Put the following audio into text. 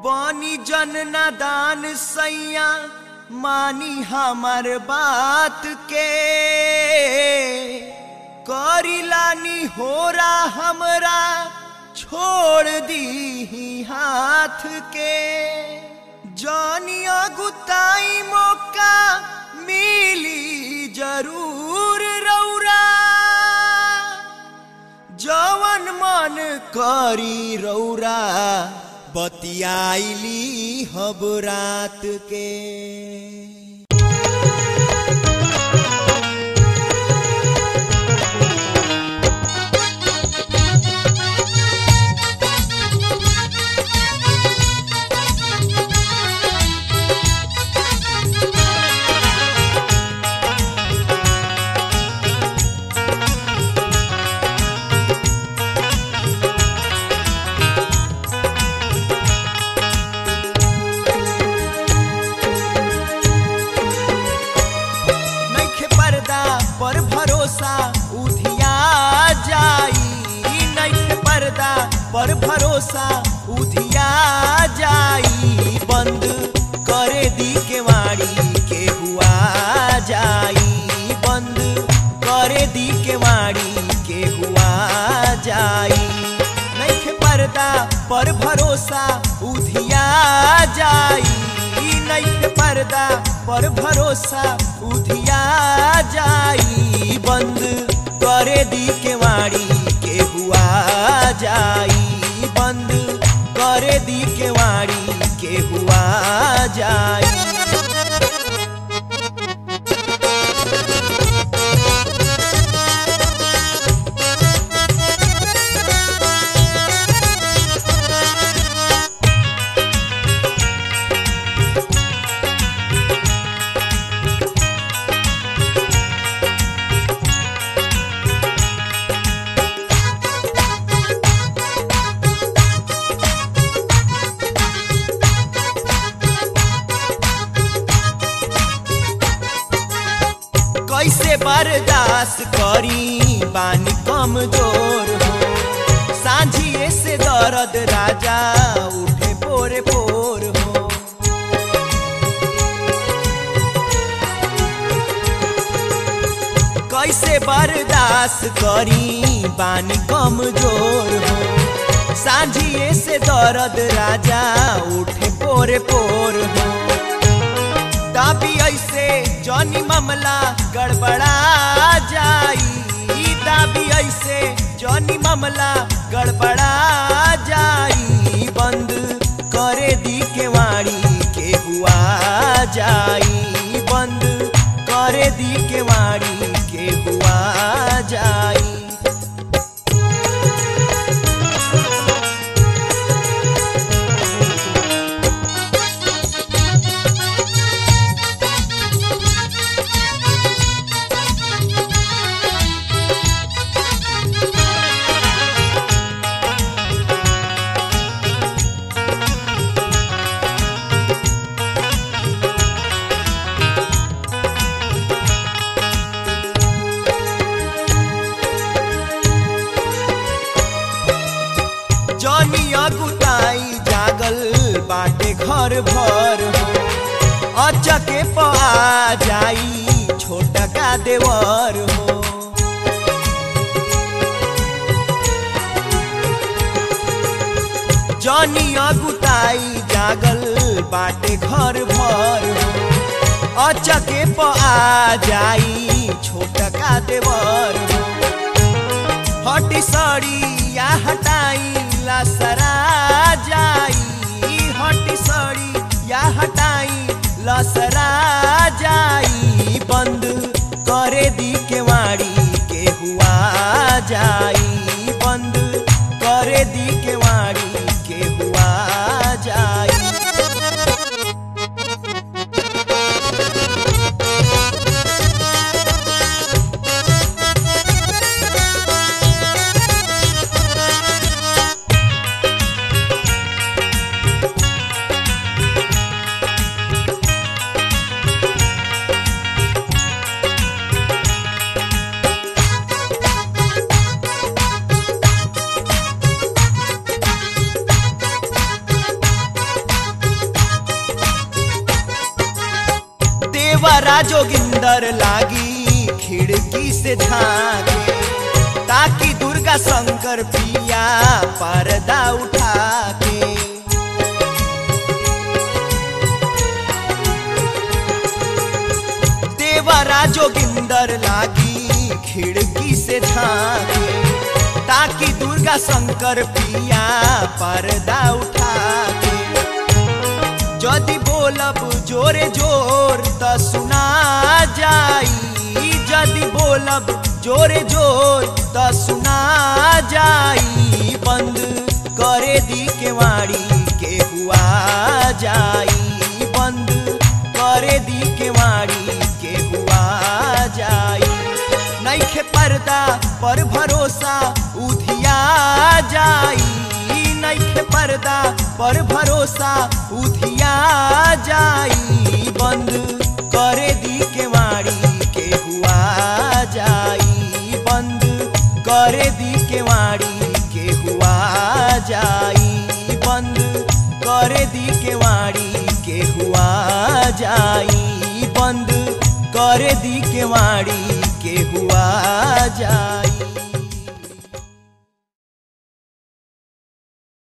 पानी जन नादान सैया मानी हमार बात के करिलानी होरा हमरा छोड़ दी हाथ के जानिया गुताई मौका मिली जरूर रौरा जवन मन करी रौरा बतियाइली हब रात के पर भरोसा उधिया जाई नहीं पर्दा पर भरोसा उधिया जाई बंद करे दी के वाड़ी के हुआ जाई बंद करे दी के वाड़ी के हुआ जाई नहीं पर्दा पर भरोसा उधिया जाई नहीं पर्दा पर भरोसा उधिया जाई बंद करे दी के वाड़ी के हुआ जाई बंद करे दी के वाड़ी के हुआ जाई कैसे बर्दाश्त करी बानी कमजोर हो सांझिए से दर्द राजा उठे पोरे पोर हो कैसे बर्दाश्त करी बानी कमजोर हो सांझिए से दर्द राजा उठे पोरे पोर हो दाबी ऐसे जौनी मामला गड़बड़ा जाई दाबी ऐसे जौनी मामला गड़बड़ा जाई बंद करे दी के वाड़ी के हुआ जाई बंद करे दी के वाड़ी के हुआ जाई जौनी अगुताई जागल बाटे घर भर हो अचके पा जाई छोटा का देवर हो जौनी अगुताई जागल बाटे घर भर हो अचके पा जाई छोटा का देवर हो हटी सड़ी या हटाई लसरा जाई हटी सड़ी या हटाई लसरा जाई बंद करे दी के वाड़ी के हुआ जाई बंद करे दी के वाड़ी के हुआ जाई देवरा जोगिंदर लागी खिड़की से झांके ताकि दुर्गा शंकर पिया पर्दा उठा के। देवरा जोगिंदर लागी खिड़की से झांके ताकि दुर्गा शंकर पिया पर्दा उठा के। जदि बोलब जोरे जोर त सुना जाई, जदि बोलब जोरे जोर त सुना जाई। बंद करे दी केवाड़ी के हुआ जाई, बंद करे दी केवाड़ी के हुआ जाई। नइखे पर्दा पर भरोसा उधिया जाई, नइखे पर्दा पर भरोसा उधिया जाई। बंद करे दी केवाड़ी के हुआ जाई, बंद करे दी केवाड़ी के हुआ जाई, बंद करे दी केवाड़ी के हुआ जाई, बंद करे दी केवाड़ी के हुआ जाई।